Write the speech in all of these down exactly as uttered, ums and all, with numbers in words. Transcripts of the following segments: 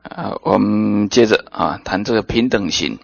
啊，我们接着啊谈这个平等心。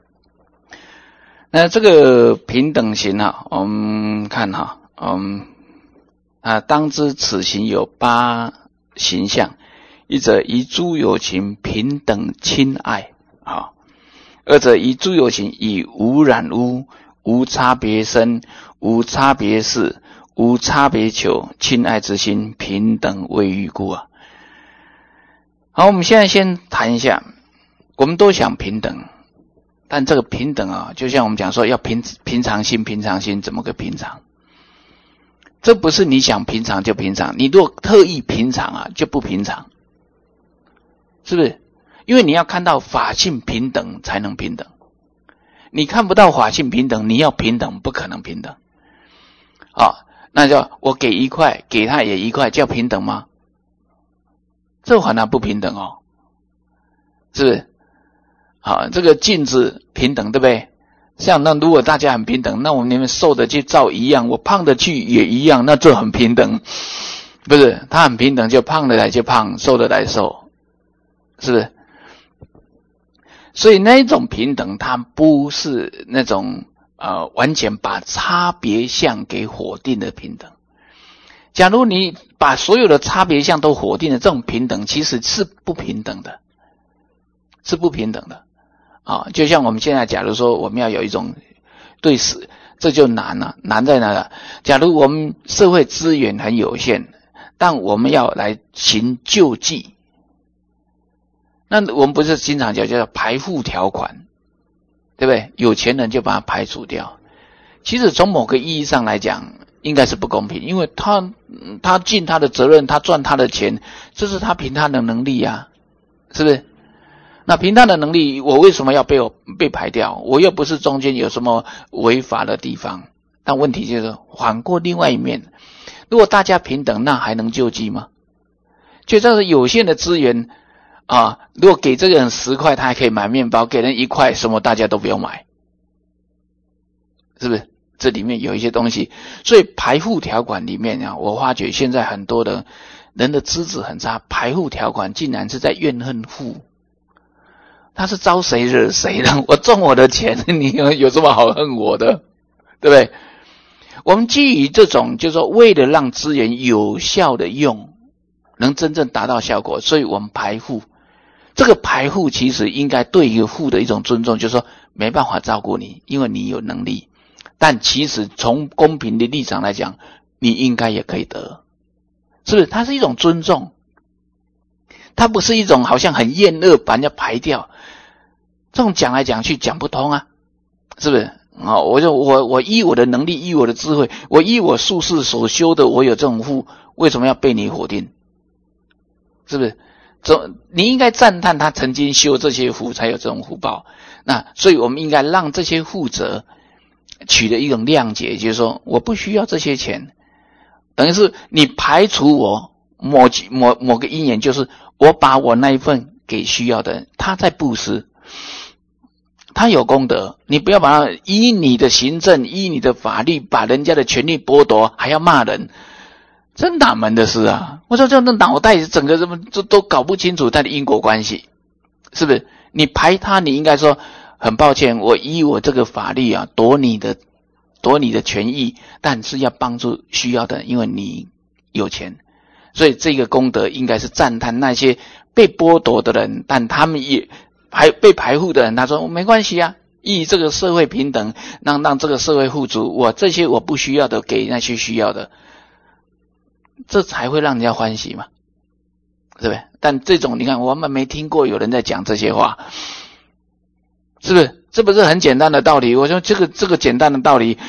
那这个平等心啊，我们看哈，嗯啊，当知此行有八形象：一者以诸有情平等亲爱啊；二者以诸有情以无染污、无差别身、无差别事、无差别求，亲爱之心平等未遇故啊。好，我们现在先谈一下，我们都想平等，但这个平等啊，就像我们讲说要平平常心，平常心怎么个平常？这不是你想平常就平常，你如果特意平常啊，就不平常，是不是？因为你要看到法性平等才能平等，你看不到法性平等，你要平等不可能平等。啊，那叫我给一块，给他也一块，叫平等吗？这很难不平等哦，是不是？好，这个镜子平等，对不对？像那如果大家很平等，那我们你们瘦的去照一样，我胖的去也一样，那就很平等，不是？他很平等，就胖的来就胖，瘦的来瘦，是不是？所以那一种平等，它不是那种呃完全把差别相给否定的平等。假如你把所有的差别相都否定的这种平等，其实是不平等的，是不平等的啊！就像我们现在，假如说我们要有一种对死，这就难了，难在哪了？假如我们社会资源很有限，但我们要来行救济，那我们不是经常讲叫排富条款，对不对？有钱人就把它排除掉。其实从某个意义上来讲，应该是不公平，因为他他尽他的责任，他赚他的钱，这是他凭他的能力啊，是不是？那凭他的能力，我为什么要被我被排掉？我又不是中间有什么违法的地方。但问题就是反过另外一面，如果大家平等，那还能救济吗？就这是有限的资源啊，如果给这个人十块，他还可以买面包；给人一块，什么大家都不用买，是不是？这里面有一些东西，所以排富条款里面啊，我发觉现在很多的人的资质很差，排富条款竟然是在怨恨富，他是招谁惹谁的？我赚我的钱，你有什么好恨我的？对不对？我们基于这种，就是说为了让资源有效的用，能真正达到效果，所以我们排富。这个排富其实应该对于富的一种尊重，就是说没办法照顾你，因为你有能力。但其实从公平的立场来讲，你应该也可以得，是不是？它是一种尊重，它不是一种好像很厌恶把人家排掉，这种讲来讲去讲不通啊，是不是？哦，我就我我依我的能力，依我的智慧，我依我术士所修的，我有这种福，为什么要被你否定？是不是？这你应该赞叹他曾经修这些福，才有这种福报。那所以我们应该让这些富者取得一种谅解，就是说我不需要这些钱，等于是你排除我某某某个因缘，就是我把我那一份给需要的人，他在布施，他有功德，你不要把他依你的行政依你的法律把人家的权利剥夺，还要骂人，真哪门的事啊！我说这种脑袋整个这么都都搞不清楚它的因果关系，是不是？你排他，你应该说很抱歉，我依我这个法律啊，夺你的夺你的权益，但是要帮助需要的人，因为你有钱，所以这个功德应该是赞叹那些被剥夺的人，但他们也还被排富的人，他说没关系啊，依这个社会平等，让让这个社会富足，我这些我不需要的给那些需要的，这才会让人家欢喜嘛，对不对？但这种你看，我们没听过有人在讲这些话，是不是？这不是很简单的道理？我说这个这个简单的道理，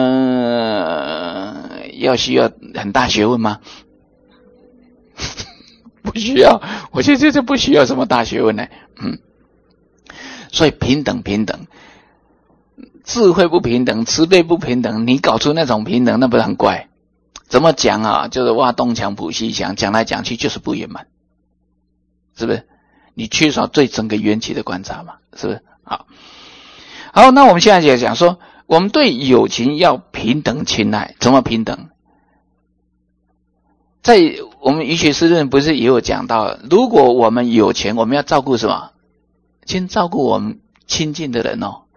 呃，要需要很大学问吗？不需要，我觉得这这不需要什么大学问呢。嗯，所以平等平等，智慧不平等，慈悲不平等，你搞出那种平等，那不是很怪？怎么讲啊？就是挖东墙补西墙，讲来讲去就是不圆满，是不是？你缺少对整个缘起的观察嘛，是不是？好，好，那我们现在就讲说，我们对友情要平等亲爱，怎么平等？ 在我们医学师论不是也有讲到，如果我们有钱，我们要照顾什么？先照顾我们亲近的人哦。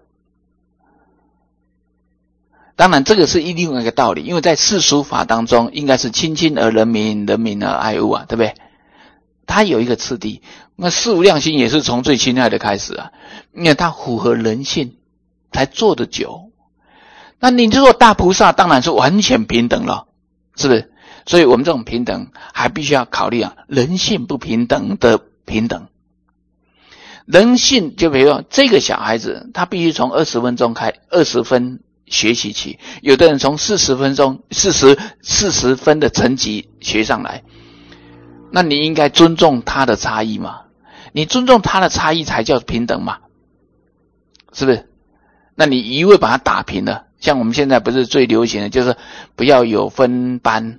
当然这个是另外一个道理，因为在世俗法当中应该是亲亲而人民，人民而爱物啊，对不对？它有一个次第，那事无量心也是从最亲爱的开始啊，因为它符合人性才做得久。那你这个大菩萨当然是完全平等了，是不是？所以我们这种平等还必须要考虑啊，人性不平等的平等。人性就比如说这个小孩子，他必须从二十分钟开二十分学习起，有的人从四十分钟四十四十分的成绩学上来，那你应该尊重他的差异嘛？你尊重他的差异才叫平等嘛？是不是？那你一味把他打平了，像我们现在不是最流行的就是不要有分班。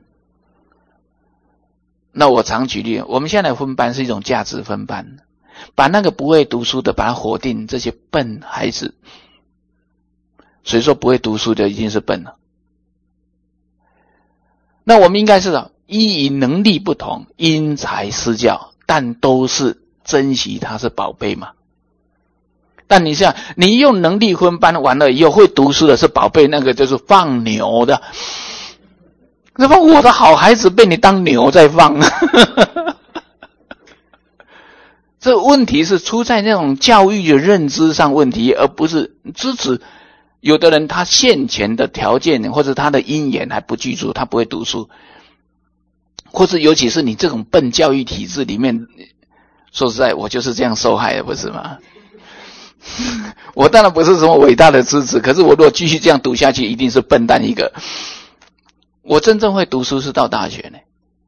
那我常举例，我们现在的分班是一种价值分班，把那个不会读书的把他否定，这些笨孩子。所以说不会读书的一定是笨了。那我们应该是啊，依以能力不同，因材施教，但都是珍惜他是宝贝嘛。但你想，你用能力分班完了以后，会读书的是宝贝，那个就是放牛的。那么我的好孩子被你当牛在放。这问题是出在那种教育的认知上问题，而不是支持。有的人他现前的条件或者他的因缘还不具足，他不会读书，或是尤其是你这种笨教育体制里面，说实在我就是这样受害的，不是吗？我当然不是什么伟大的支持，可是我如果继续这样读下去，一定是笨蛋一个。我真正会读书是到大学呢。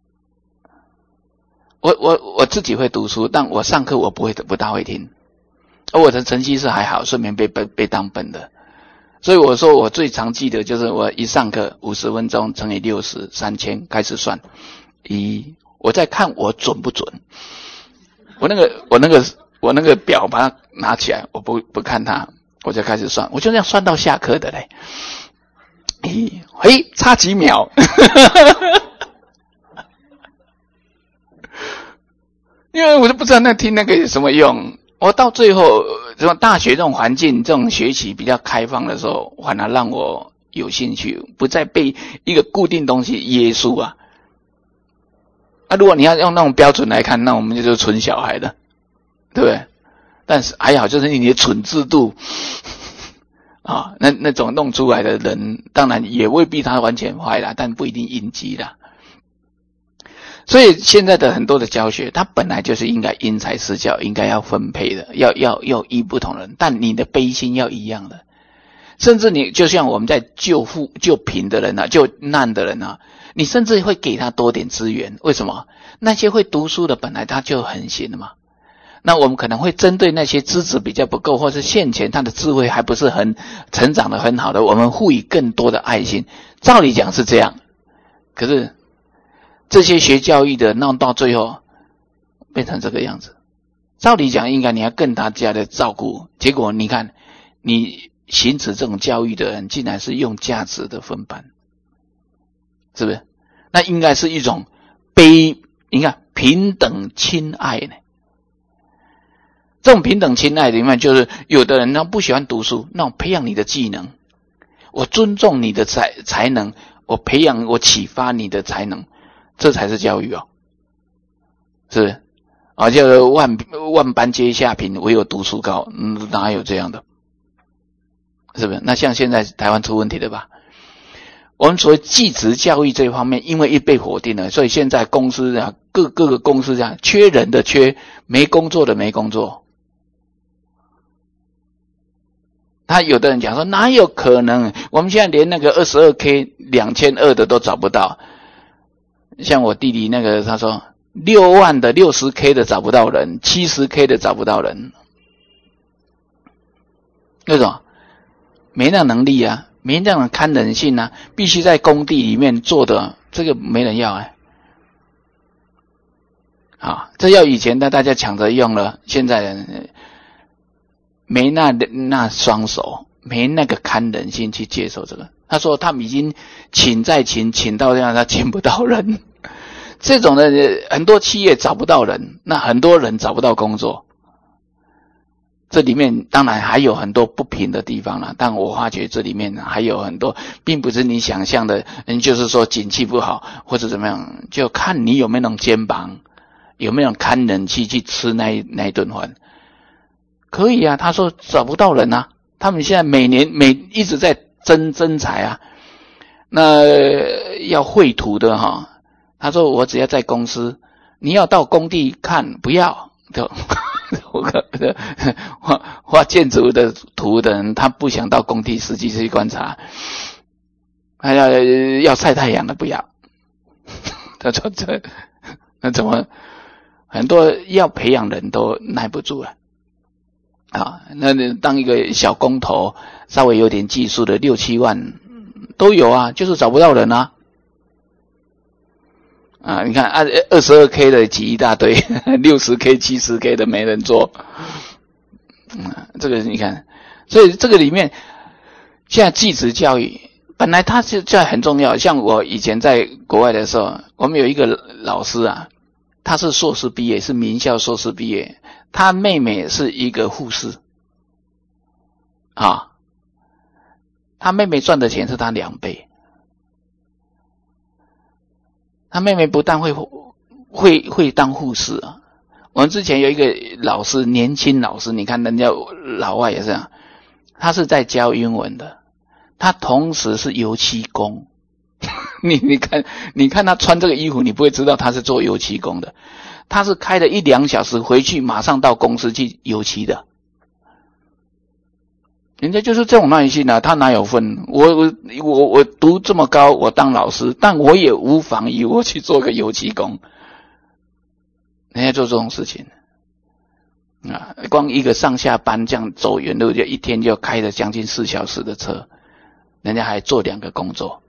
我我我自己会读书，但我上课我不会不大会听，而我的成绩是还好，顺便被被被当笨的。所以我说我最常记得就是我一上课五十分钟乘以六十，三千开始算。一我在看我准不准。我那个我那个我那个表把它拿起来，我不不看它，我就开始算，我就这样算到下课的嘞。咦，嘿，差几秒。因为我就不知道那听那个有什么用。我到最后什么大学这种环境，这种学习比较开放的时候，反而让我有兴趣，不再被一个固定东西约束啊。啊，如果你要用那种标准来看，那我们就是蠢小孩的，对不对？但是还好，就是你的蠢制度啊，那那种弄出来的人，当然也未必他完全坏啦，但不一定应激啦。所以现在的很多的教学，它本来就是应该因材施教，应该要分配的，要要要依不同人，但你的悲心要一样的。甚至你就像我们在救富救贫的人啊，救难的人啊，你甚至会给他多点资源。为什么？那些会读书的本来他就很行的嘛。那我们可能会针对那些资质比较不够，或是现前他的智慧还不是很成长的很好的，我们赋予更多的爱心。照理讲是这样，可是这些学教育的弄到最后变成这个样子。照理讲应该你要更大家的照顾，结果你看你行使这种教育的人竟然是用价值的分班，是不是？那应该是一种悲，你看平等亲爱呢。这种平等亲爱里面，就是有的人他不喜欢读书，那我培养你的技能，我尊重你的才才能，我培养我启发你的才能，这才是教育哦，是不是？啊，叫万万般皆下品，唯有读书高，嗯，哪有这样的？是不是？那像现在台湾出问题了吧？我们所谓技职教育这一方面，因为一被否定了，所以现在公司啊，各各个公司啊，缺人的缺，没工作的没工作。他有的人讲说，哪有可能？我们现在连那个 二十二K 两千二百 的都找不到。像我弟弟那个，他说六万的 六十K 的找不到人， 七十K 的找不到人。为什么？没那能力啊，没那种看人性啊，必须在工地里面做的，这个没人要哎。啊，这要以前的大家抢着用了，现在人没那那双手，没那个看人性去接受这个。他说他们已经请再请，请到这样他请不到人。 这种的很多企业找不到人，那很多人找不到工作。这里面当然还有很多不平的地方了，但我发觉这里面还有很多，并不是你想象的，嗯，就是说景气不好或者怎么样，就看你有没有那种肩膀，有没有看人气去吃那一那一顿饭。可以啊，他说找不到人啊，他们现在每年每一直在争征才啊，那要绘图的哈，他说我只要在公司，你要到工地看不要，就我画画建筑的图的人，他不想到工地实际去观察，他要要晒太阳的不要。他说这那怎么很多要培养人都耐不住了啊？那当一个小工头，稍微有点技术的六七万都有啊，就是找不到人啊。啊，你看啊，二十二 K 的挤一大堆，六十 K、七十 K 的没人做。嗯，这个你看，所以这个里面，现在技职教育本来它是这很重要。像我以前在国外的时候，我们有一个老师啊，他是硕士毕业，是名校硕士毕业，他妹妹是一个护士，啊，他妹妹赚的钱是他两倍。他妹妹不但会会会当护士啊，我们之前有一个老师，年轻老师，你看人家老外也是这样，他是在教英文的，他同时是油漆工。你你看你看他穿这个衣服，你不会知道他是做油漆工的，他是开了一两小时回去，马上到公司去油漆的。人家就是这种耐性啊，他哪有分？我我我我读这么高，我当老师，但我也无妨于我去做个油漆工。人家做这种事情啊，光一个上下班这样走远路，就一天就开了将近四小时的车，人家还做两个工作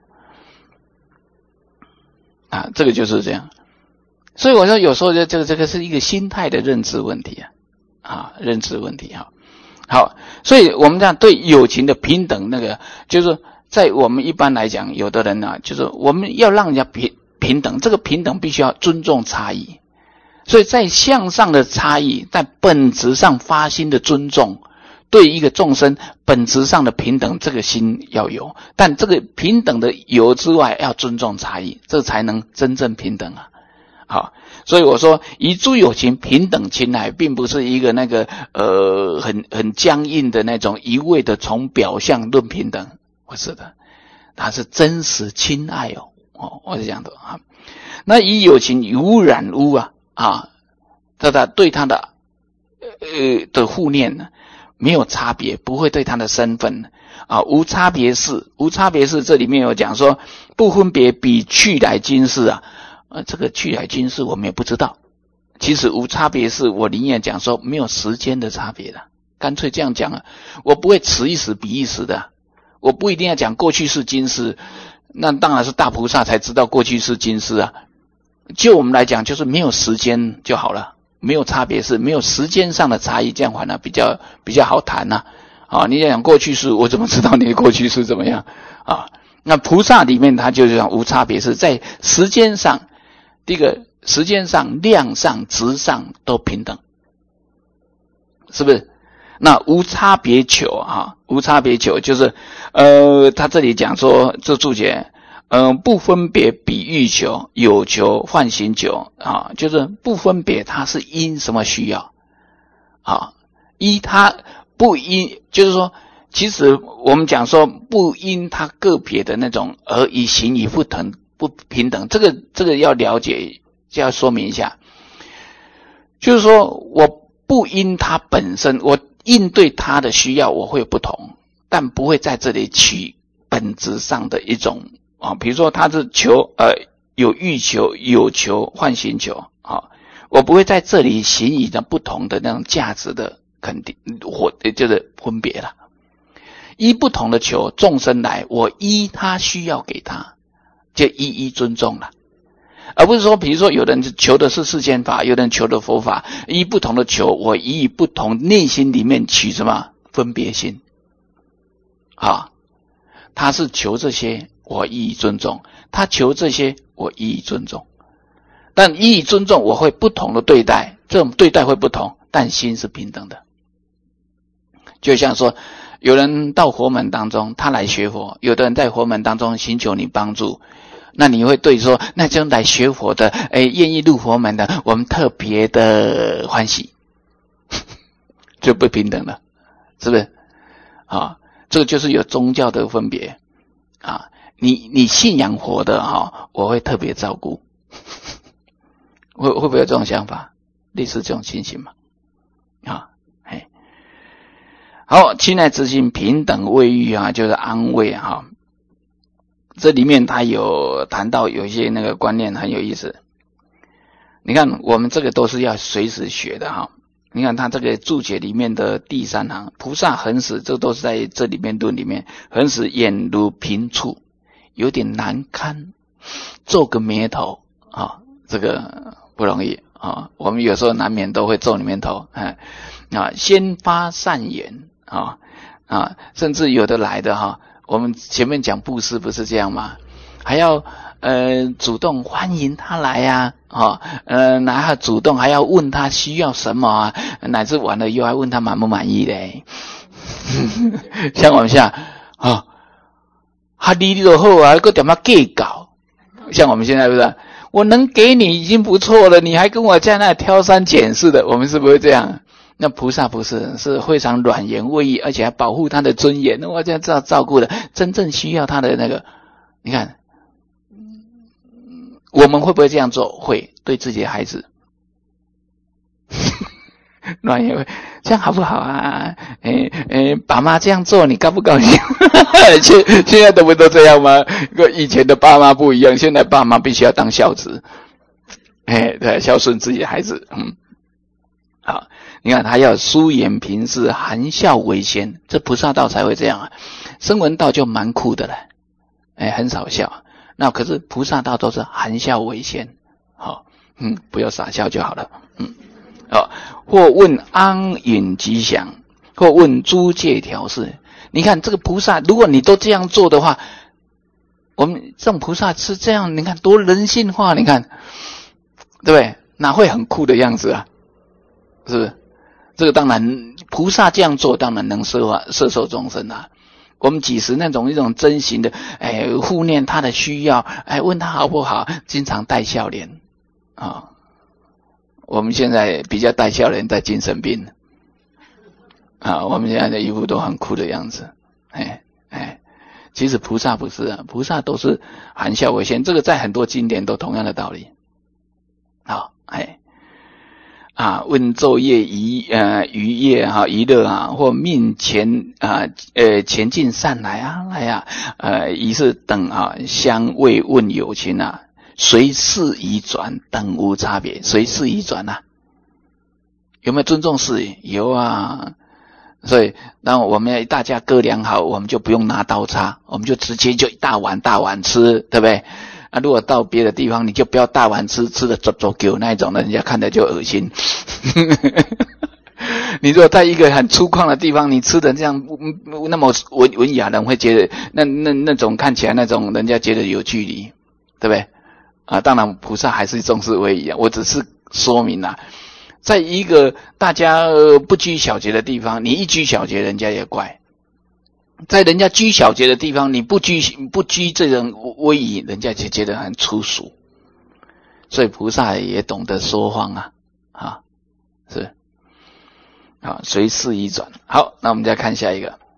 啊，这个就是这样。所以我说有时候这个这个是一个心态的认知问题啊，啊，认知问题啊。好，所以我们这样对友情的平等，那个就是在我们一般来讲，有的人啊，就是我们要让人家平平等，这个平等必须要尊重差异。所以在向上的差异，在本质上发心的尊重，对一个众生本质上的平等，这个心要有。但这个平等的有之外，要尊重差异，这才能真正平等啊。好，所以我说以诸有情平等亲爱，并不是一个那个呃很很僵硬的那种一味的从表象论平等，不是的，它是真实亲爱哦。哦，我是这样的啊。那以有情无染污啊啊，他的对他的呃的护念呢，没有差别，不会对他的身份啊无差别事，无差别事这里面有讲说不分别比去来今世啊。呃，这个去来今世我们也不知道。其实无差别是我宁愿讲说没有时间的差别的，干脆这样讲啊，我不会此一时彼一时的，我不一定要讲过去是今世，那当然是大菩萨才知道过去是今世啊。就我们来讲，就是没有时间就好了，没有差别是没有时间上的差异，这样反而比较比较好谈呐。啊，你讲过去式，我怎么知道你的过去式怎么样啊？那菩萨里面他就是讲无差别是在时间上。第一个时间上、量上、质上都平等，是不是？那无差别求啊，无差别求就是呃，他这里讲说这注解，嗯、呃，不分别比喻求、有求、幻行求啊，就是不分别它是因什么需要啊，依它不因，就是说，其实我们讲说不因它个别的那种而以行以不同。不平等，这个这个要了解，就要说明一下，就是说我不因他本身，我应对他的需要我会不同，但不会在这里取本质上的一种啊，比如说他是求呃有欲求、有求、幻行求啊，我不会在这里行以的不同的那种价值的肯定或就是分别了，依不同的求众生来，我依他需要给他。就一一尊重了，而不是说比如说有人求的是世间法，有人求的佛法，依不同的求，我依不同内心里面取什么分别心啊？他是求这些我一一尊重，他求这些我一一尊重但予以尊重，我会不同的对待，这种对待会不同，但心是平等的。就像说，有人到佛门当中，他来学佛，有的人在佛门当中寻求你帮助，那你会对说，那就来学佛的，诶，愿意入佛门的，我们特别的欢喜，就不平等了，是不是？啊，这个就是有宗教的分别啊。你你信仰佛的哈，我会特别照顾，会会不会有这种想法？类似这种情形嘛？啊，哎，好，亲爱之心平等慰育啊，就是安慰哈。这里面他有谈到有一些那个观念很有意思。你看，我们这个都是要随时学的哈。你看他这个注解里面的第三行，菩萨恒时，这都是在这里面论里面，恒时眼如平处，有点难堪，皱个眉头啊，这个不容易啊。我们有时候难免都会皱你眉头，啊，啊，先发善言啊啊，甚至有的来的哈，我们前面讲布施不是这样吗？还要呃主动欢迎他来呀，啊，哦，呃，然后主动还要问他需要什么啊，乃至完了又还问他满不满意嘞。像我们现在啊，他理你就好啊，还点么计较？像我们现在不是，我能给你已经不错了，你还跟我在那挑三拣四的，我们是不会这样。那菩萨不是，是非常软言慰意，而且还保护他的尊严，我这样照照顾的真正需要他的那个，你看。我们会不会这样做？会，对自己的孩子。软言，这样好不好啊？诶诶，爸妈这样做，你高不高兴？现现在都不都这样吗？跟以前的爸妈不一样，现在爸妈必须要当孝子，诶，对，孝顺自己的孩子。嗯，好，你看他要疏言平视，含笑为先，这菩萨道才会这样啊。声闻道就蛮酷的了，诶，很少笑。那可是菩萨道都是含笑为先，好，嗯，不要傻笑就好了，嗯，好，或问安隐吉祥，或问诸戒调事。你看这个菩萨，如果你都这样做的话，我们这种菩萨是这样，你看多人性化，你看，对不对？哪会很酷的样子啊？是不是？这个当然，菩萨这样做当然能摄摄受众生啊。我们几时那种一种真心的，哎，护念他的需要，哎，问他好不好，经常带笑脸啊，哦。我们现在比较带笑脸带精神病啊，我们现在的衣服都很酷的样子，哎哎，其实菩萨不是啊，菩萨都是含笑为先，这个在很多经典都同样的道理。好，哎。啊，问昼夜娱呃娱业哈娱乐啊，或命前啊呃前进善来啊来啊呃仪式等啊相慰问有情啊，随事移转等无差别，随事移转啊，有没有尊重事宜？有啊。所以当我们大家各量好，我们就不用拿刀叉，我们就直接就一大碗大碗吃，对不对？啊，如果到别的地方，你就不要大碗吃，吃的走走狗那一种的，人家看着就恶心。你如果在一个很粗犷的地方，你吃的这样那么文文雅，人会觉得那那那种看起来那种人家觉得有距离，对不对？啊，当然菩萨还是重视威仪啊，我只是说明啊，在一个大家不拘小节的地方，你一拘小节，人家也怪。在人家拘小节的地方，你不拘不拘这种威仪，人家就觉得很粗俗。所以菩萨也懂得说谎啊，啊，是，好，随事移转。好，那我们再看下一个，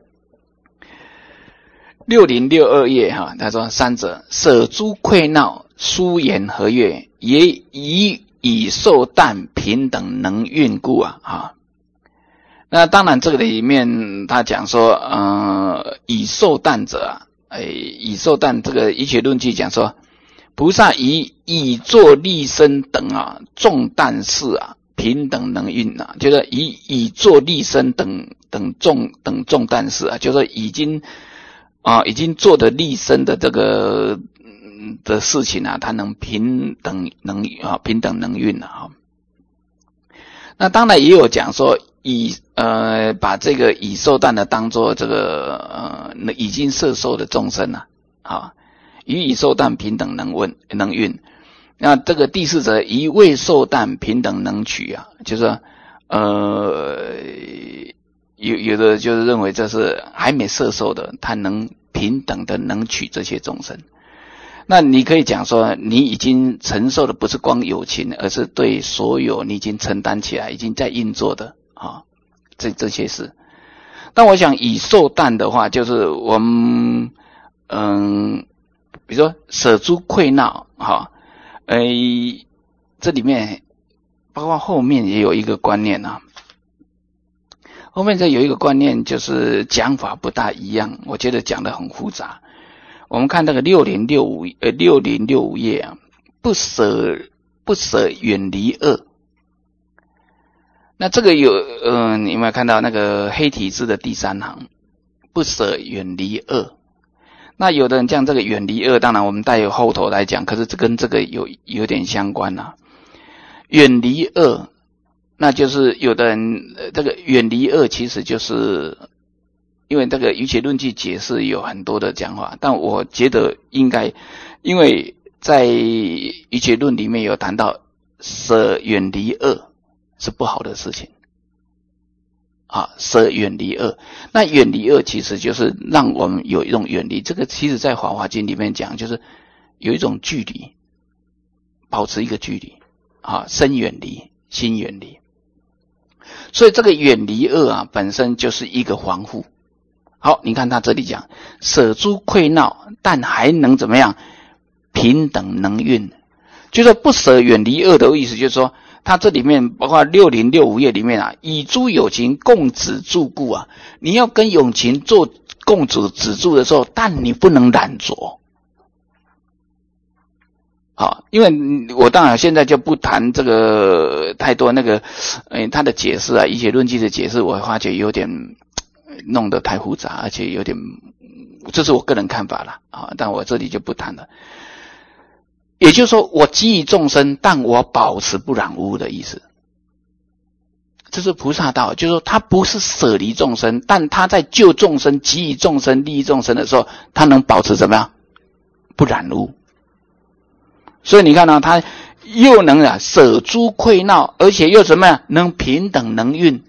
六零六二页哈，他说三者舍诸愧恼，疏言和悦，也以以受啖平等能运故啊啊。那当然这个里面他讲说呃以受啖者啊，诶以受啖这个医学论据讲说，菩萨以以作利身等啊重担事啊平等能运啊，就是以以作利身等等重等重担事啊，就是已经啊已经做的利身的这个嗯的事情啊，他能平等能啊平等能运啊。那当然也有讲说以呃把这个以受啖的当作这个呃已经摄受的众生啊，啊与以受啖平等能运能运那这个第四则以未受啖平等能取啊，就是说呃有有的就是认为这是还没摄受的，他能平等的能取这些众生。那你可以讲说，你已经承受的不是光有情，而是对所有你已经承担起来，已经在运作的啊，这这些事。但我想以受啖的话，就是我们嗯，比如说舍诸愧恼哈，呃，这里面包括后面也有一个观念啊，后面这有一个观念就是讲法不大一样，我觉得讲得很复杂。我们看那个六零六五呃六零六五页啊，不舍不舍远离恶。那这个有呃你有没有看到那个黑体字的第三行，不舍远离恶。那有的人讲这个远离恶，当然我们带有后头来讲，可是这跟这个有有点相关啊。远离恶，那就是有的人、呃、这个远离恶其实就是因为这个瑜伽论去解释有很多的讲法，但我觉得应该，因为在瑜伽论里面有谈到舍远离恶是不好的事情啊，舍远离恶，那远离恶其实就是让我们有一种远离，这个其实在华华经里面讲就是有一种距离，保持一个距离啊，身远离心远离，所以这个远离恶啊本身就是一个防护。好，你看他这里讲舍诸愧恼，但还能怎么样平等能运，就是不舍远离恶的意思，就是说他这里面包括六零六五页里面啊，以诸有情共止住故啊，你要跟有情做共止止住的时候，但你不能染着。好，因为我当然现在就不谈这个太多那个呃他的解释啊，瑜伽论记的解释，我发觉有点弄得太复杂，而且有点，这是我个人看法啦啊，但我这里就不谈了。也就是说，我给予众生，但我保持不染污的意思。这是菩萨道，就是说他不是舍离众生，但他在救众生、给予众生、利益众生的时候，他能保持怎么样？不染污。所以你看到、啊、他又能啊舍诸愧恼，而且又怎么样？能平等能运。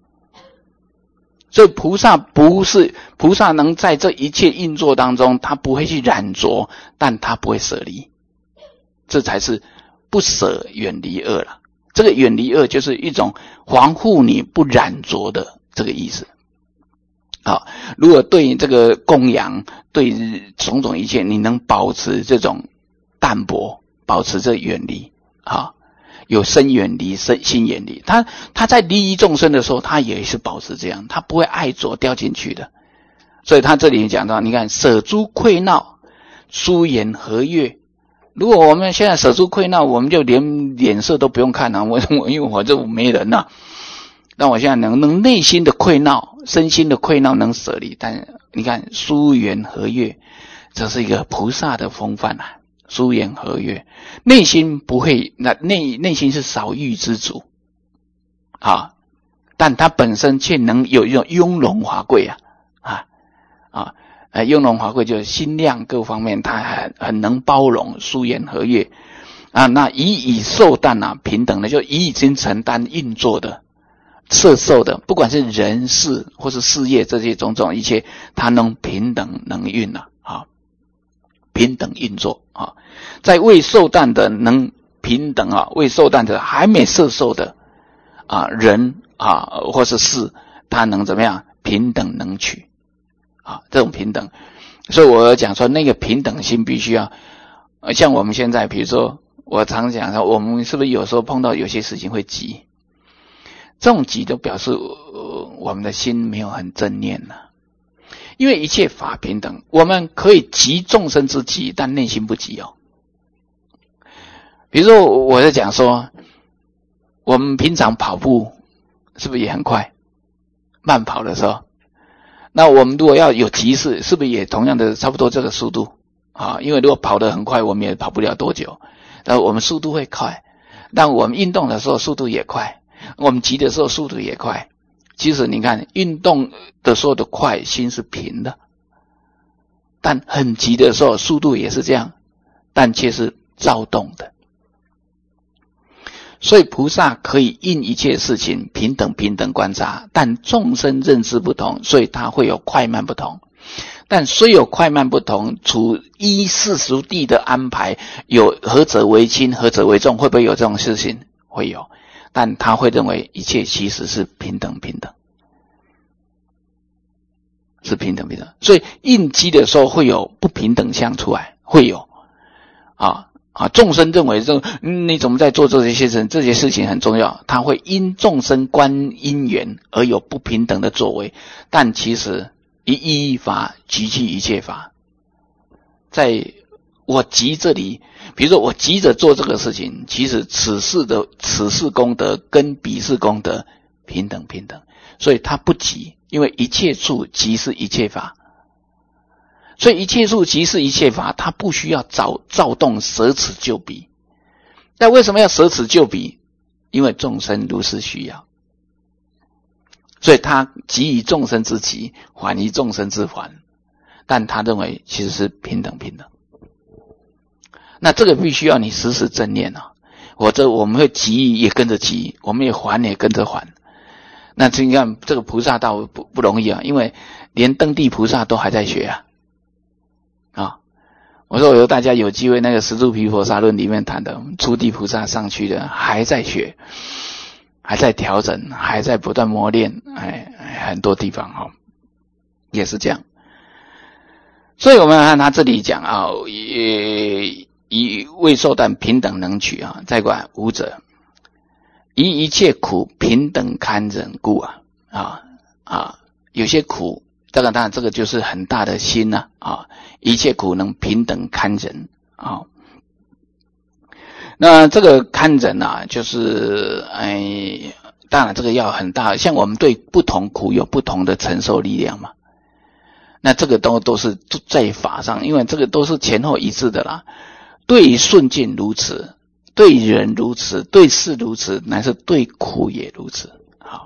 所以菩萨不是菩萨能在这一切运作当中，他不会去染着，但他不会舍离，这才是不舍远离恶了。这个远离恶就是一种防护你不染着的这个意思。好，如果对这个供养，对种种一切，你能保持这种淡泊，保持这远离，好。有身远离，身心远离。他他在利益众生的时候，他也是保持这样，他不会爱着掉进去的。所以他这里讲到，你看舍诸愧恼，疏言和悦。如果我们现在舍诸愧恼，我们就连脸色都不用看了、啊，我我因为我这没人啊。那我现在能能内心的愧恼，身心的愧恼能舍离，但你看疏言和悦，这是一个菩萨的风范啊。疏言和悦，内心不会，那内内心是少欲之主啊，但他本身却能有一种雍容华贵啊啊啊，呃，雍容华贵就是心量各方面，他很很能包容，疏言和悦啊。那以以受啖啊，平等的，就以已经承担运作的、摄受的，不管是人事或是事业这些种种一切，他能平等能运啊。平等运作啊，在未受啖的能平等啊，未受啖的还没摄受的啊人啊或是事，他能怎么样平等能取啊？这种平等，所以我讲说那个平等心必须要，像我们现在比如说我常讲说，我们是不是有时候碰到有些事情会急？这种急都表示、呃、我们的心没有很正念了、啊。因为一切法平等，我们可以急众生之急，但内心不急哦。比如说我在讲说，我们平常跑步是不是也很快？慢跑的时候，那我们如果要有急事，是不是也同样的差不多这个速度啊？因为如果跑得很快，我们也跑不了多久，但我们速度会快，但我们运动的时候速度也快，我们急的时候速度也快。其实你看运动的时候的快，心是平的，但很急的时候速度也是这样，但却是躁动的所以菩萨可以应一切事情平等平等观察，但众生认知不同，所以它会有快慢不同。但虽有快慢不同，处依世俗谛的安排，有何者为轻，何者为重，会不会有这种事情？会有，但他会认为一切其实是平等平等，是平等平等。所以应机的时候会有不平等相出来，会有啊。啊，众生认为这、嗯、你怎么在做这些事情？这些事情很重要，他会因众生观因缘而有不平等的作为，但其实一一法集聚一切法。在我急这里，比如说我急着做这个事情，其实此事的此事功德跟彼事功德平等平等，所以他不急，因为一切处即是一切法。所以一切处即是一切法，它不需要躁躁动舍此就彼。但为什么要舍此就彼？因为众生如是需要，所以他急于众生之急，缓于众生之缓，但他认为其实是平等平等。那这个必须要你时时正念啊，否则我们会急也跟着急，我们也缓也跟着缓。那你看这个菩萨道不不容易啊，因为连登地菩萨都还在学啊。啊，我说我有大家有机会，那个十住毗婆沙论里面谈的，初地菩萨上去的还在学，还在调整，还在不断磨练，哎，很多地方哈、哦、也是这样。所以我们看他这里讲啊，以以未受但平等能取啊，再过来五者，以一切苦平等堪忍故啊啊啊，有些苦。这个当然，这个就是很大的心呐 啊, 啊！一切苦能平等堪忍啊。那这个堪忍啊，就是哎，当然这个要很大，像我们对不同苦有不同的承受力量嘛。那这个都都是在法上，因为这个都是前後一致的啦。对顺境如此，对人如此，对事如此，乃是对苦也如此。好。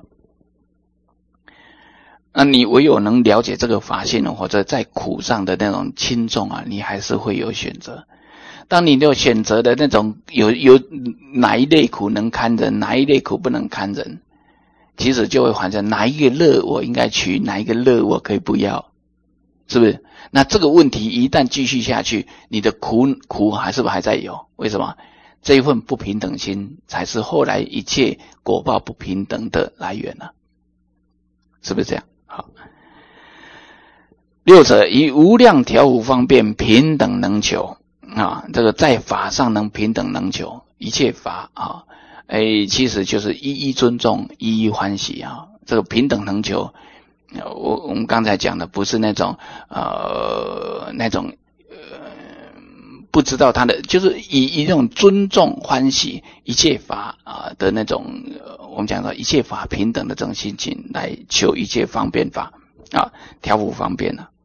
那你唯有能了解这个法性，或者在苦上的那种轻重啊，你还是会有选择。当你有选择的那种有有哪一类苦能堪忍，哪一类苦不能堪忍，其实就会反正哪一个乐我应该取，哪一个乐我可以不要，是不是？那这个问题一旦继续下去，你的苦苦还是不是还在有？为什么？这一份不平等心才是后来一切果报不平等的来源啊，是不是这样？好，六者以无量调伏方便平等能求啊，这个在法上能平等能求，一切法啊，哎，其实就是一一尊重，一一欢喜啊。这个平等能求，我我们刚才讲的不是那种呃那种呃不知道他的，就是以一种尊重欢喜一切法啊的那种。我们讲到一切法平等的这种心情来求一切方便法啊，调伏方便啊。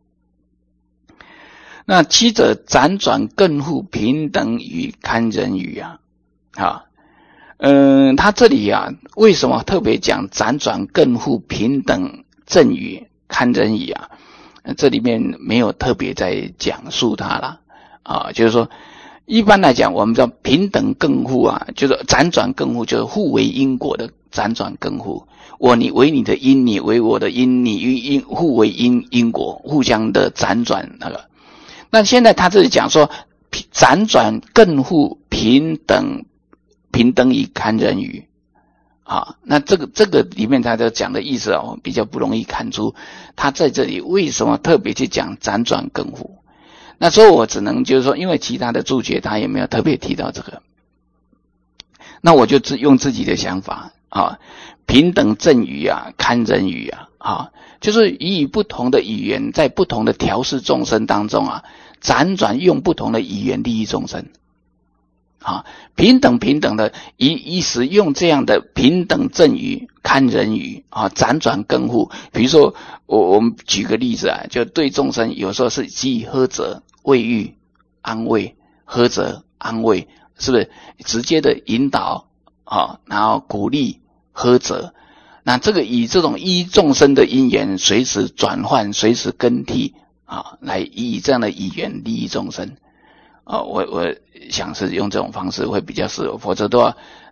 那七者辗转更护平等语堪忍语啊啊，嗯，他这里啊为什么特别讲辗转更护平等正语堪忍语啊？这里面没有特别在讲述它啦啊，就是说。一般来讲，我们叫平等更互啊，就是辗转更互，就是互为因果的辗转更互。我你为你的因，你为我的因，你与因互为因因果，互相的辗转那个。那现在他这里讲说，辗转更互平等平等以堪忍语啊。那这个这个里面他就讲的意思啊，比较不容易看出他在这里为什么特别去讲辗转更互。那所以我只能就是说，因为其他的注解他也没有特别提到这个，那我就自用自己的想法啊，平等正语啊，堪忍语啊，啊，就是以不同的语言，在不同的调适众生当中啊，辗转用不同的语言利益众生，啊，平等平等的以以使用这样的平等正语、堪忍语啊，辗转更互。比如说，我我们举个例子啊，就对众生有时候是给予呵责、慰喻、安慰、呵责、安慰，是不是直接的引导啊？然后鼓励、呵责。那这个以这种依众生的因缘，随时转换、随时更替啊，来以这样的语言利益众生。啊，我我想是用这种方式会比较适合，否则的话，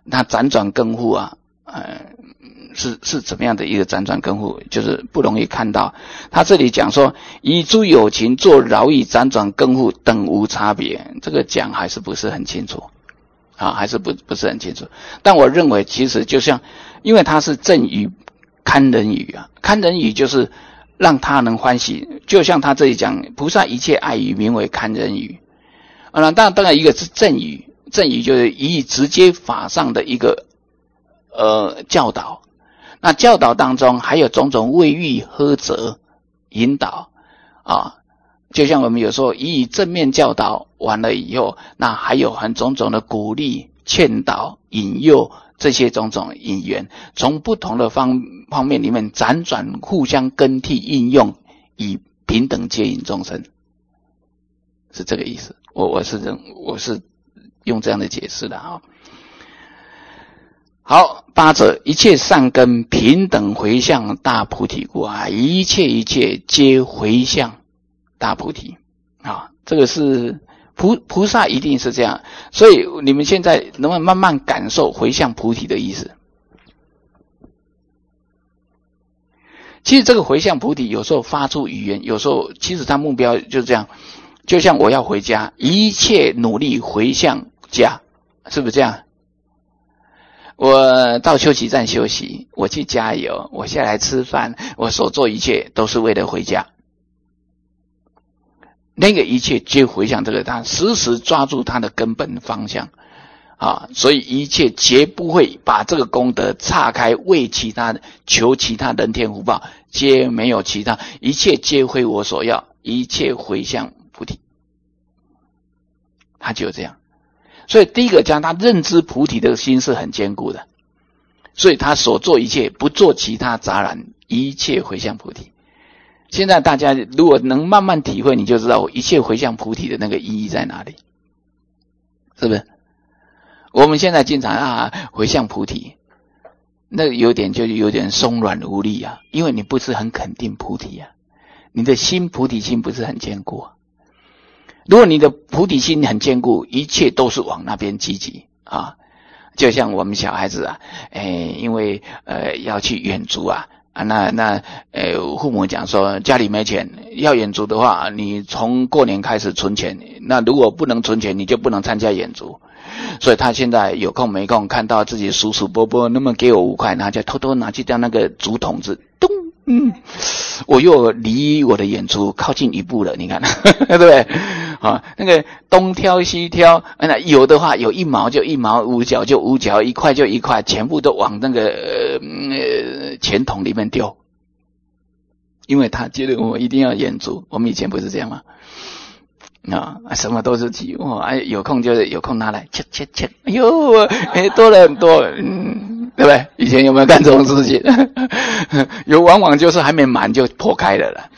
那辗转更复啊，呃，是是怎么样的一个辗转更复，就是不容易看到。他这里讲说，以诸有情做饶益辗转更复等无差别，这个讲还是不是很清楚啊，还是不不是很清楚。但我认为其实就像，因为他是正语堪人语啊，堪人语就是让他能欢喜，就像他这里讲，菩萨一切爱语名为堪人语。啊，那当然当然一个是正语，正语就是以直接法上的一个呃教导。那教导当中还有种种慰喻、呵责、引导啊，就像我们有时候以正面教导完了以后，那还有很种种的鼓励、劝导、引诱，这些种种因缘，从不同的方方面里面辗转互相更替应用，以平等接引众生，是这个意思。我我是认我是用这样的解释的啊。好，八者一切善根平等回向大菩提故啊，一切一切皆回向大菩提啊，这个是菩菩萨一定是这样，所以你们现在能不能慢慢感受回向菩提的意思？其实这个回向菩提有时候发出语言，有时候其实他目标就是这样，就像我要回家，一切努力回向家，是不是这样？我到休息站休息，我去加油，我下来吃饭，我所做一切都是为了回家。那个一切皆回向这个，他时时抓住他的根本方向啊，所以一切绝不会把这个功德岔开为其他求其他人天福报，皆没有其他，一切皆非我所要，一切回向菩提。他就这样。所以第一个讲他认知菩提的心是很坚固的，所以他所做一切不做其他杂染，一切回向菩提。现在大家如果能慢慢体会，你就知道一切回向菩提的那个意义在哪里，是不是？我们现在经常啊回向菩提，那有点就有点松软无力啊，因为你不是很肯定菩提啊，你的心菩提心不是很坚固啊。如果你的菩提心很坚固，一切都是往那边积极啊。就像我们小孩子啊，诶，因为呃要去远足啊，啊那那呃父母讲说家里没钱，要远足的话，你从过年开始存钱。那如果不能存钱，你就不能参加远足。所以他现在有空没空，看到自己叔叔伯伯，那么给我五块，然后就偷偷拿去掉那个竹筒子，咚。嗯，我又离我的演出靠近一步了，你看，对不对？啊，那个东挑西挑，那有的话有一毛就一毛，五角就五角，一块就一块，全部都往那个呃钱筒里面丢，因为他觉得我一定要演出。我们以前不是这样吗？啊，什么都是急哇！哎，有空就是有空拿来切切切，哎呦，哎，多了很多，嗯，对不对？以前有没有干这种事情？有，往往就是还没满就破开了啦。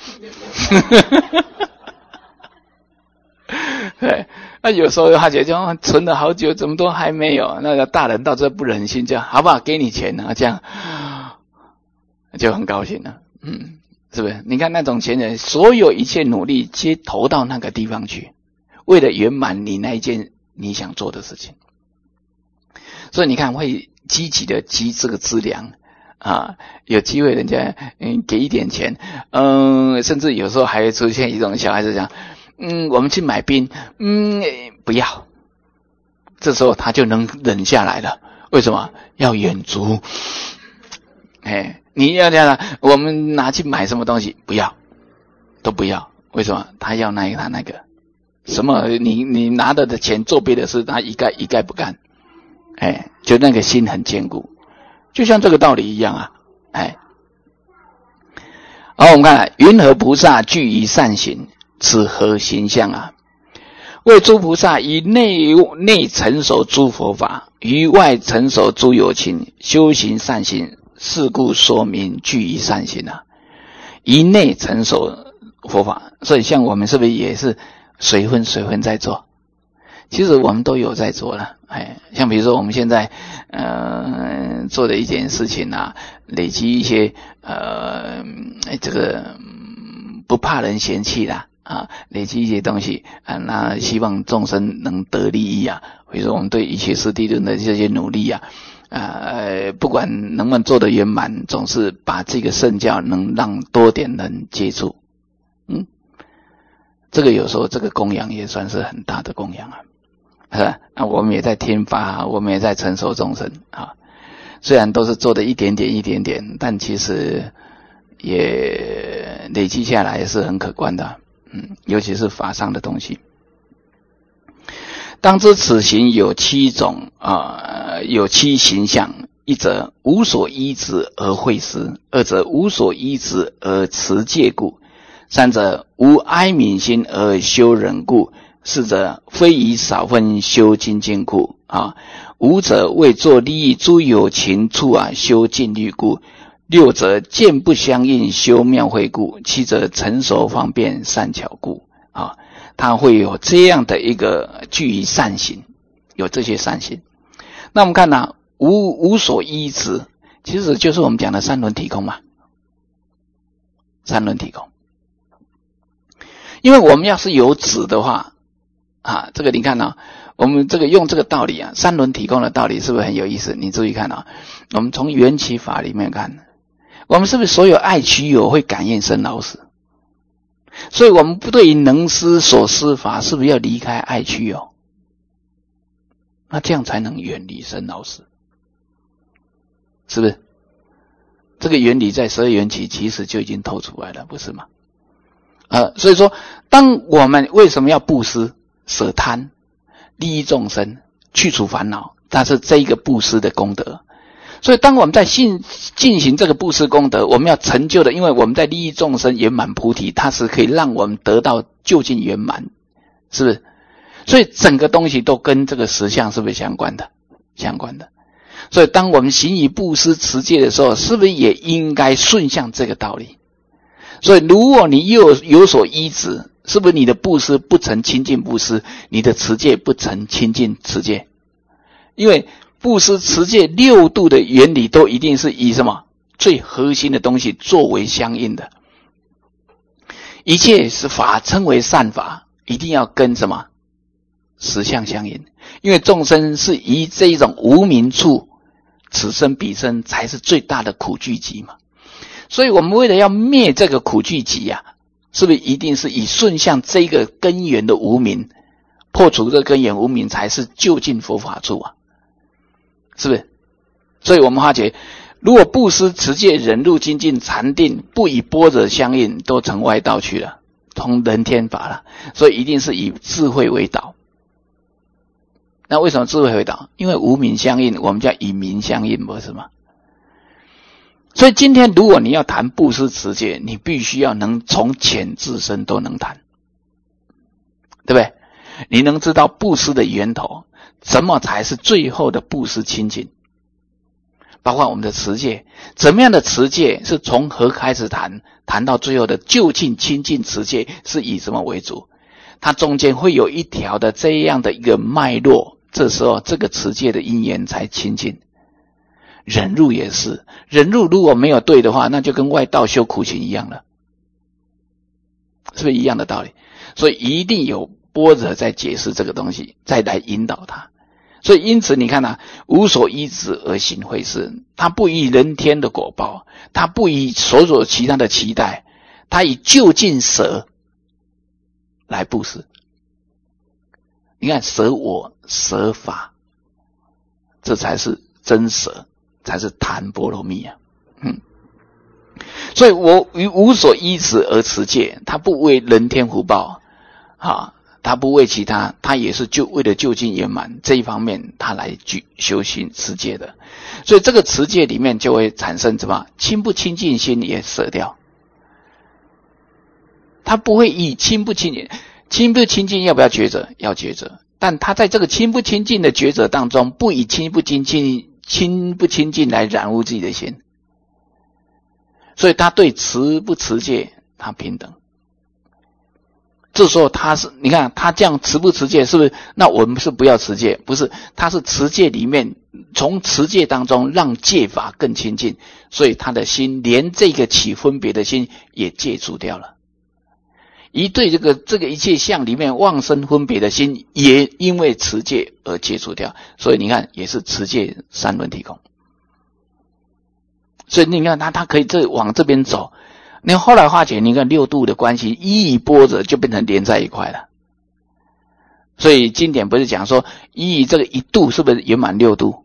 对，那有时候他觉得存了好久，怎么都还没有？那个大人到这不忍心，这样好不好？给你钱啊，这样就很高兴了，嗯。是不是？你看那种前人，所有一切努力皆投到那个地方去，为了圆满你那一件你想做的事情。所以你看，会积极的积这个资粮啊，有机会人家嗯给一点钱，嗯，甚至有时候还会出现一种小孩子讲，嗯，我们去买冰，嗯，不要，这时候他就能忍下来了。为什么？要远足，哎。你要这样，我们拿去买什么东西？不要，都不要。为什么？他要那个，他那个，什么？你你拿的的钱做别的事，他一概一概不干。哎，就那个心很坚固，就像这个道理一样啊。哎，好，我们看来，云何菩萨具以善行，此何形象啊？为诸菩萨以内内成熟诸佛法，于外成熟诸有情，修行善行。是故说明具以善行啊，以内成熟佛法。所以像我们是不是也是随分随分在做？其实我们都有在做了。哎，像比如说我们现在呃做的一件事情啊，累积一些呃这个不怕人嫌弃啦啊，累积一些东西啊，那希望众生能得利益啊。比如说我们对一切师地论的这些努力啊，呃，不管能不能做得圆满，总是把这个圣教能让多点人接触。嗯，这个有时候这个供养也算是很大的供养啊，是吧？啊，我们也在听法，我们也在成熟众生啊。虽然都是做的一点点一点点，但其实也累积下来也是很可观的。嗯，尤其是法上的东西。当知此行有七种啊、呃，有七形象：一则无所依止而会师；二则无所依止而持戒故；三则无哀悯心而修忍故；四则非以少分修精进故；啊，五则为作利益诸有情处啊修禁律故；六则见不相应修妙慧故；七则成熟方便善巧故。啊，它会有这样的一个具于善行，有这些善行。那我们看啊，无无所依止，其实就是我们讲的三轮体空嘛。三轮体空，因为我们要是有止的话，啊，这个你看啊，我们这个用这个道理啊，三轮体空的道理是不是很有意思？你注意看啊，我们从缘起法里面看，我们是不是所有爱取有会感应生老死？所以我们不对于能施所施法，是不是要离开爱取有？那这样才能远离生老死，是不是？这个原理在十二缘起其实就已经透出来了，不是吗？呃，所以说，当我们为什么要布施、舍贪、利益众生、去除烦恼，它是这一个布施的功德。所以当我们在进进行这个布施功德，我们要成就的，因为我们在利益众生圆满菩提，它是可以让我们得到究竟圆满，是不是？所以整个东西都跟这个实相是不是相关的？相关的。所以当我们行以布施持戒的时候，是不是也应该顺向这个道理？所以如果你又有所依止，是不是你的布施不成清净布施，你的持戒不成清净持戒？因为布施持戒六度的原理都一定是以什么最核心的东西作为相应的。一切是法称为善法，一定要跟什么实相相应。因为众生是以这一种无明处，此生彼生才是最大的苦聚集嘛。所以我们为了要灭这个苦聚集啊，是不是一定是以顺向这个根源的无明，破除这个根源无明，才是究竟佛法处啊？是不是？所以我们发觉，如果布施、持戒、忍辱、精进、禅定不以般若相应，都成外道去了，通人天法了。所以一定是以智慧为导。那为什么智慧为导？因为无明相应，我们叫以明相应，不是吗？所以今天如果你要谈布施持戒，你必须要能从浅至深都能谈，对不对？你能知道布施的源头，怎么才是最后的布施清净？包括我们的持戒，怎么样的持戒是从何开始谈，谈到最后的究竟清净持戒是以什么为主？它中间会有一条的这样的一个脉络，这时候这个持戒的因缘才清净。忍辱也是，忍辱如果没有对的话，那就跟外道修苦行一样了，是不是一样的道理？所以一定有般若在解释这个东西，再来引导它。所以因此你看啊，无所依止而行慧事，他不以人天的果报，他不以所有其他的期待，他以究竟舍来布施。你看舍我舍法，这才是真舍，才是谈波罗蜜啊。嗯，所以我于无所依止而持戒，他不为人天福报啊，他不为其他，他也是就为了究竟圆满这一方面，他来修行持戒的。所以这个持戒里面就会产生什么清不清净心也舍掉，他不会以清不清净，清不清净要不要抉择？要抉择，但他在这个清不清净的抉择当中，不以清不清净、清不清净来染污自己的心，所以他对持不持戒他平等。这时候他是，你看他这样持不持戒，是不是？那我们是不要持戒，不是？他是持戒里面，从持戒当中让戒法更清净，所以他的心连这个起分别的心也戒除掉了。 一对这个这个一切相里面妄生分别的心，也因为持戒而解除掉。所以你看，也是持戒三轮体空。所以你看他他可以这往这边走。你后来发觉，你看六度的关系，一与波折就变成连在一块了。所以经典不是讲说，一与这个一度是不是圆满六度？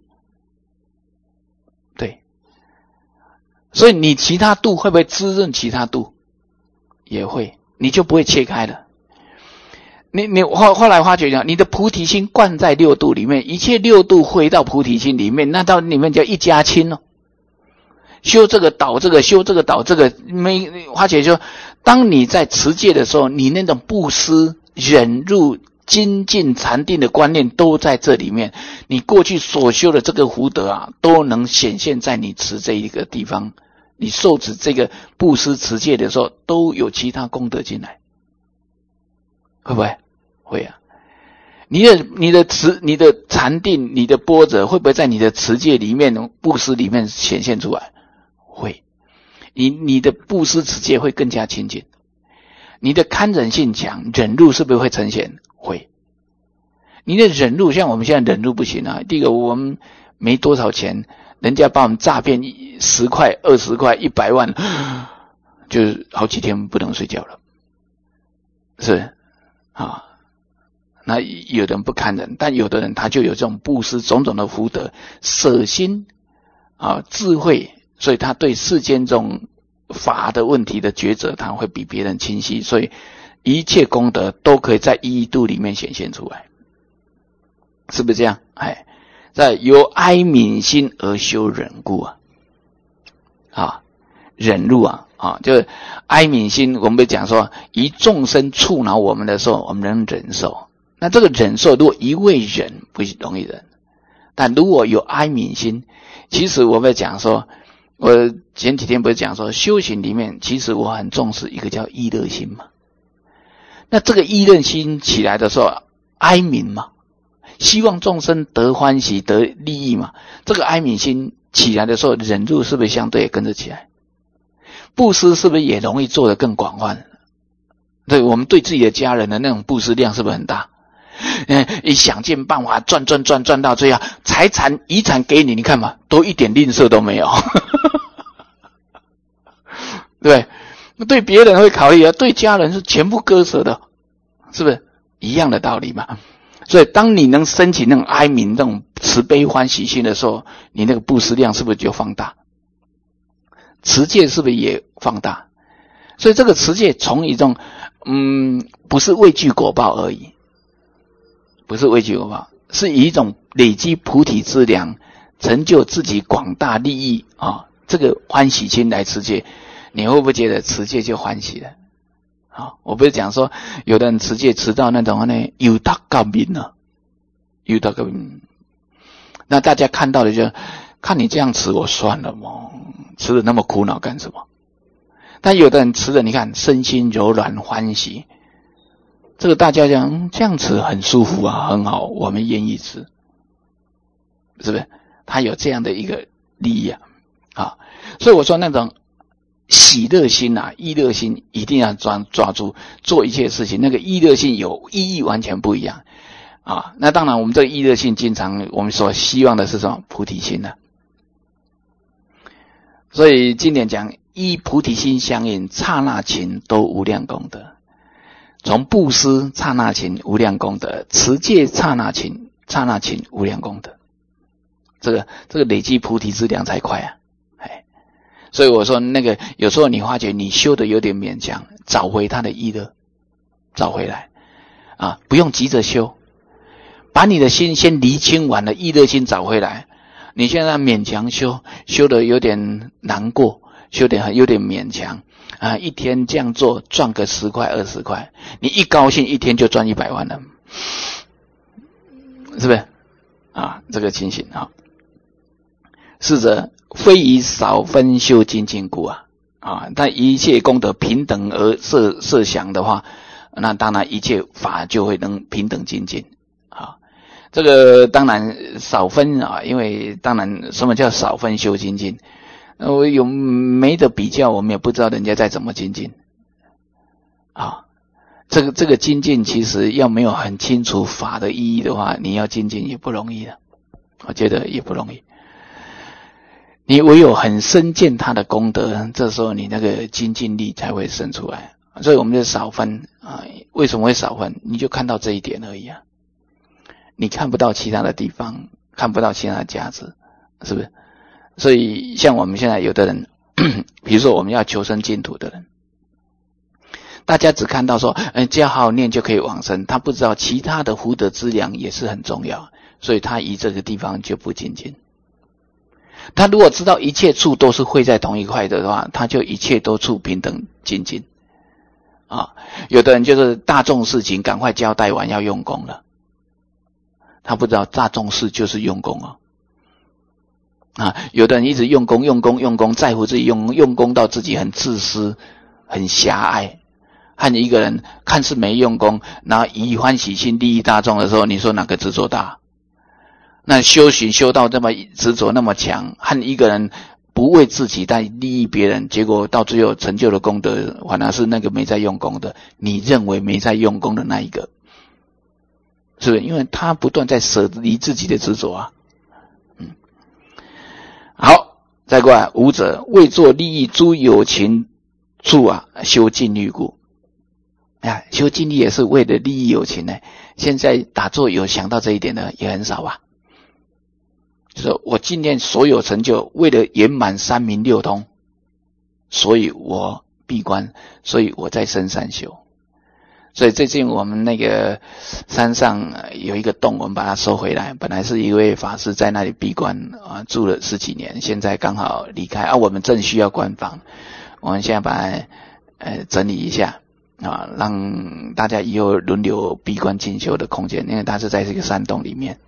对。所以你其他度会不会滋润其他度？也会，你就不会切开了。你你后后来发觉讲，你的菩提心灌在六度里面，一切六度回到菩提心里面，那到里面叫一家亲哦。修这个导这个，修这个导这个，没花姐说，当你在持戒的时候，你那种布施、忍辱、精进、禅定的观念都在这里面。你过去所修的这个福德啊，都能显现在你持这一个地方。你受持这个布施持戒的时候，都有其他功德进来，会不会？会啊。你的你的持你的禅定、你的波折，会不会在你的持戒里面、布施里面显现出来？会，你你的布施持戒会更加亲近，你的堪忍性强，忍辱是不是会呈现？会。你的忍辱，像我们现在忍辱不行啊。第一个，我们没多少钱，人家把我们诈骗十块、二十块、一百万，就是好几天不能睡觉了，是啊。那有的人不堪忍，但有的人他就有这种布施种种的福德、舍心啊、智慧。所以他对世间这种法的问题的抉择，他会比别人清晰，所以一切功德都可以在一度里面显现出来，是不是这样？哎，在由哀悯心而修忍故啊，啊，忍辱啊，啊，就是哀悯心。我们不讲说，一众生触恼我们的时候，我们能忍受。那这个忍受，如果一味忍不容易忍，但如果有哀悯心，其实我们讲说。我前几天不是讲说，修行里面其实我很重视一个叫意乐心嘛。那这个意乐心起来的时候，哀悯嘛，希望众生得欢喜得利益嘛。这个哀悯心起来的时候，忍辱是不是相对也跟着起来？布施是不是也容易做得更广泛？对，我们对自己的家人的那种布施量是不是很大？嗯，你想尽办法赚赚赚赚到最后，财产遗产给你，你看嘛，都一点吝啬都没有。对，对别人会考虑啊，对家人是全部割舍的，是不是一样的道理嘛？所以当你能升起那种哀悯、那种慈悲欢喜心的时候，你那个布施量是不是就放大？持戒是不是也放大？所以这个持戒从一种嗯，不是畏惧果报而已。不是畏惧果报，是以一种累积菩提之粮，成就自己广大利益啊，这个欢喜心来持戒，你会不会觉得持戒就欢喜了？啊，我不是讲说有的人持戒持到那种呢，有大高明了，有大高明，那大家看到的就看你这样持，我算了嘛，持的那么苦恼干什么？但有的人持的，你看身心柔软欢喜。这个大家讲、嗯、这样吃很舒服啊，很好，我们愿意吃，是不是？他有这样的一个利益啊，啊，所以我说那种喜乐心啊，意乐心一定要抓抓住，做一切事情，那个意乐心有意义完全不一样啊。那当然，我们这个意乐心，经常我们所希望的是什么？菩提心啊。所以经典讲，依菩提心相应，刹那情都无量功德。从布施刹那情无量功德，持戒刹那情刹那情无量功德，这个这个累积菩提之量才快啊！哎，所以我说那个有时候你发觉你修的有点勉强，找回他的意乐，找回来啊，不用急着修，把你的心先厘清完了，意乐心找回来。你现在勉强修，修的有点难过，修的有点勉强。啊，一天这样做赚个十块二十块，你一高兴一天就赚一百万了，是不是？啊，这个情形啊，是者非以少分修精进故啊啊！但一切功德平等而设设想的话，那当然一切法就会能平等精进啊。这个当然少分啊，因为当然什么叫少分修精进？我、呃、有没得比较，我们也不知道人家在怎么精进啊。 这个这个精进其实要没有很清楚法的意义的话，你要精进也不容易的，我觉得也不容易。你唯有很深见他的功德，这时候你那个精进力才会生出来。所以我们就少分啊，为什么会少分？你就看到这一点而已啊，你看不到其他的地方，看不到其他的价值，是不是？所以像我们现在有的人，比如说我们要求生净土的人，大家只看到说，嗯，只要好好念就可以往生，他不知道其他的福德资粮也是很重要，所以他以这个地方就不精进。他如果知道一切处都是汇在同一块的话，他就一切都处平等精进。啊，有的人就是大众事情赶快交代完要用功了，他不知道大众事就是用功啊。啊，有的人一直用功用功用功，在乎自己用功，用功到自己很自私、很狭隘。和一个人看似没用功，然后以欢喜心利益大众的时候，你说哪个执着大？那修行修到这么执着那么强，和一个人不为自己但利益别人，结果到最后成就的功德反而是那个没在用功的，你认为没在用功的那一个，是不是？因为他不断在舍离自己的执着啊。嗯，好，再过来，五者为作利益诸有情处啊，修禁律故。啊，修禁律也是为了利益有情呢。现在打坐有想到这一点的也很少吧？就是我今天所有成就，为了圆满三明六通，所以我闭关，所以我在深山修。所以最近我们那个山上有一个洞，我们把它收回来。本来是一位法师在那里闭关啊，住了十几年，现在刚好离开啊。我们正需要关房，我们现在把它呃整理一下啊，让大家以后轮流闭关进修的空间，因为它是在这个山洞里面。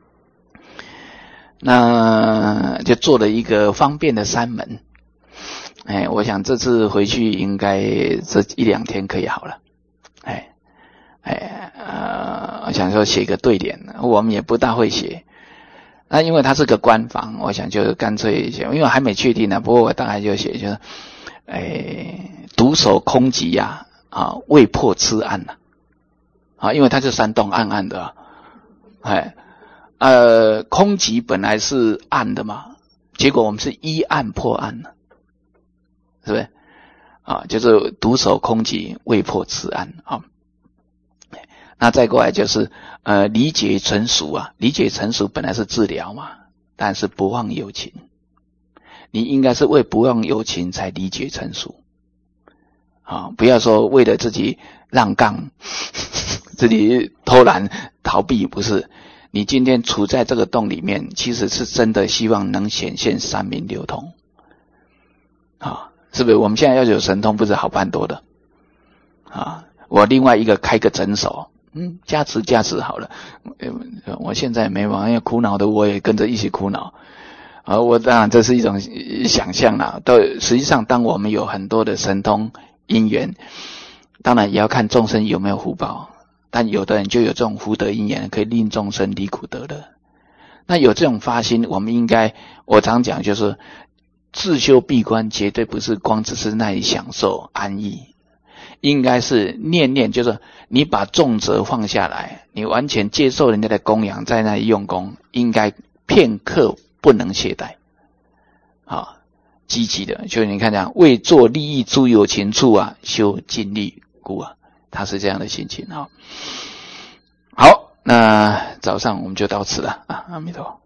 那就做了一个方便的山门，哎，我想这次回去应该这一两天可以好了，哎，哎，呃，我想说写个对联，我们也不大会写，那因为它是个官房，我想就干脆写，因为我还没确定呢，不过我大概就写就是，哎，独守空寂呀，啊，未破痴暗呐，啊，因为它是山洞暗暗的啊，哎。呃，空寂本来是暗的嘛，结果我们是依暗破暗了，是不是？啊，就是独守空寂，未破痴暗啊。那再过来就是呃，理解成熟啊，理解成熟本来是治疗嘛，但是不忘有情，你应该是为不忘有情才理解成熟啊，不要说为了自己让杠，自己偷懒逃避，不是。你今天处在这个洞里面，其实是真的希望能显现三明六通，啊，是不是？我们现在要有神通，不是好办多的，啊，我另外一个开个诊所，嗯，加持加持好了，我现在没忙，因为苦恼的我也跟着一起苦恼，啊，我当然这是一种想象啦，到实际上当我们有很多的神通因缘，当然也要看众生有没有福报。但有的人就有这种福德因缘，可以令众生离苦得乐。那有这种发心，我们应该，我常讲就是，自修闭关绝对不是光只是那里享受安逸，应该是念念，就是你把重责放下来，你完全接受人家的供养，在那里用功，应该片刻不能懈怠，啊，积极的，就你看这样，为作利益诸有情处啊，修禁律故啊。他是这样的心情啊。好，那早上我们就到此了啊，阿弥陀佛。